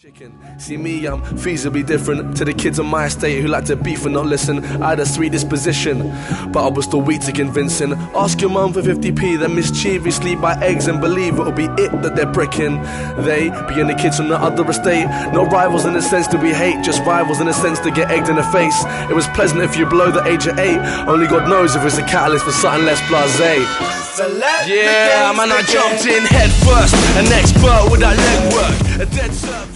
See me, I'm feasibly different to the kids on my estate who like to beef and not listen. I had a sweet disposition, but I was still weak to convincing. Ask your mum for 50p, then mischievously buy eggs and believe it'll be it that they're pricking. They being the kids from the other estate, not rivals in the sense that we hate, just rivals in the sense to get egged in the face. It was pleasant if you below the age of 8, only God knows if it's a catalyst for something less blasé. So yeah, man, I jumped in head first, an expert with that leg work, a dead servant.